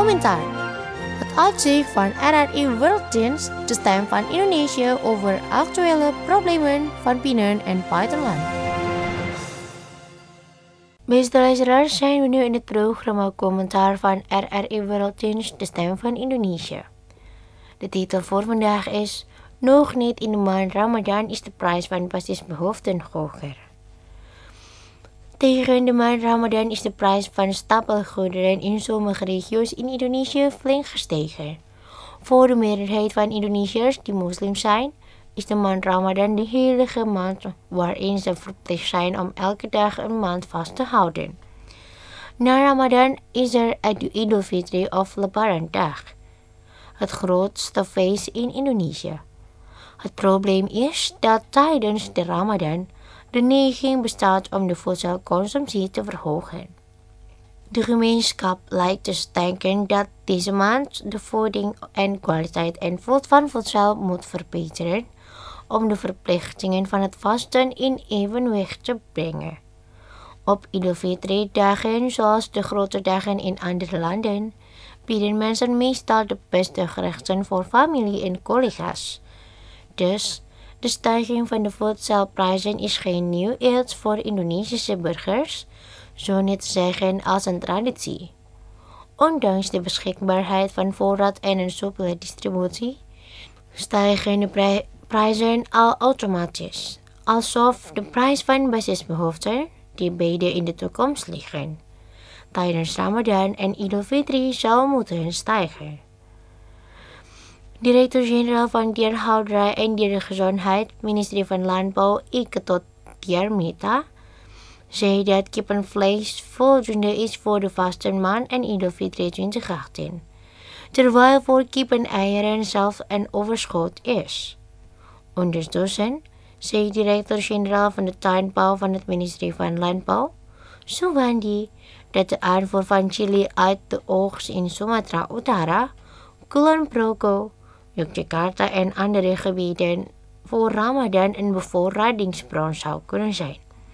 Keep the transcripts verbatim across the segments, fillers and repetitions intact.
Commentaar. Het uitzicht van R R I Werelddienst, de stem van Indonesië over actuele problemen van binnen- en buitenland. Beste luisteraars, zijn we nu in het programma Commentaar van R R I Werelddienst, de stem van Indonesië. De titel voor vandaag is: Nog niet in de maand Ramadan is de prijs van basisbehoeften hoger. Tegen de maand Ramadan is de prijs van stapelgoederen in sommige regio's in Indonesië flink gestegen. Voor de meerderheid van Indonesiërs die moslim zijn, is de maand Ramadan de heilige maand waarin ze verplicht zijn om elke dag een maand vast te houden. Na Ramadan is er Idul Fitri of Lebarandag, het grootste feest in Indonesië. Het probleem is dat tijdens de Ramadan de neiging bestaat om de voedselconsumptie te verhogen. De gemeenschap lijkt te denken dat deze maand de voeding en kwaliteit en voed van voedsel moet verbeteren om de verplichtingen van het vasten in evenwicht te brengen. Op Idul Fitri dagen, zoals de grote dagen in andere landen, bieden mensen meestal de beste gerechten voor familie en collega's. Dus de stijging van de voedselprijzen is geen nieuw iets voor Indonesische burgers, zo niet te zeggen als een traditie. Ondanks de beschikbaarheid van voorraad en een soepele distributie, stijgen de pri- prijzen al automatisch, alsof de prijs van basisbehoeften, die beide in de toekomst liggen, tijdens Ramadan en Idul Fitri zou moeten stijgen. Directeur-generaal van Dierhouderij en Diergezondheid, ministerie van Landbouw, I Ketut Diarmita, zei dat kippenvlees voldoende is voor de vastenmaand en Idul Fitri twintig achttien, terwijl voor kippeneieren zelf een overschot is. Ondertussen zei directeur-generaal van de tuinbouw van het ministerie van Landbouw, Suwandi, dat de aanvoer van chili uit de oogst in Sumatera Utara, Kulon Progo, Yogyakarta en andere gebieden voor Ramadan een bevoorradingsbron zou kunnen zijn.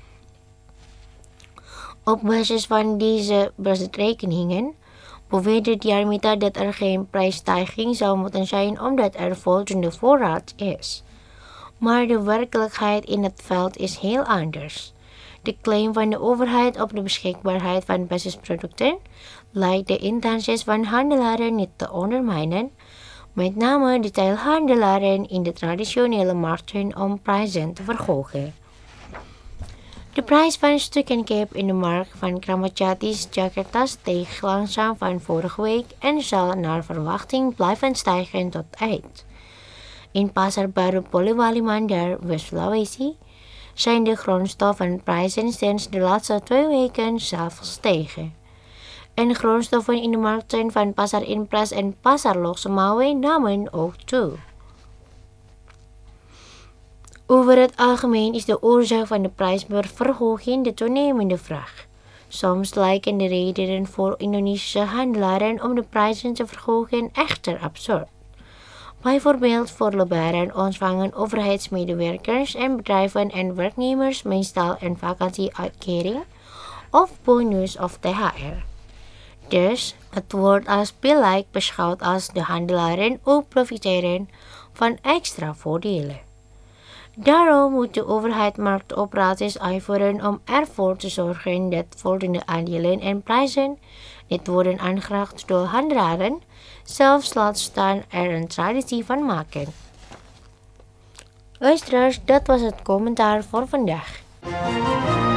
Op basis van deze berekeningen beweerde Diarmita dat er geen prijsstijging zou moeten zijn omdat er voldoende voorraad is. Maar de werkelijkheid in het veld is heel anders. De claim van de overheid op de beschikbaarheid van basisproducten lijkt de intenties van handelaren niet te ondermijnen, met name detailhandelaren in de traditionele markten om prijzen te verhogen. De prijs van stukken kip in de markt van Kramat Jati, Jakarta steeg langzaam van vorige week en zal naar verwachting blijven stijgen tot eind. In Pasar Baru Polewali Mandar, West-Sulawesi, zijn de grondstoffenprijzen sinds de laatste twee weken zelf gestegen. En grondstoffen in de markten van Pasar Impres en Pasar Loksemawe namen ook toe. Over het algemeen is de oorzaak van de prijsverhoging de toenemende vraag. Soms lijken de redenen voor Indonesische handelaren om de prijzen te verhogen echter absurd. Bijvoorbeeld voor Lebaran ontvangen overheidsmedewerkers en bedrijven en werknemers meestal een vakantieuitkering of bonus of T H R. Dus het wordt als billijk beschouwd als de handelaren ook profiteren van extra voordelen. Daarom moet de overheid marktoperaties uitvoeren om ervoor te zorgen dat voldoende aandelen en prijzen niet worden aangevraagd door handelaren, zelfs laat staan er een traditie van maken. Luisteraars, dat was het commentaar voor vandaag.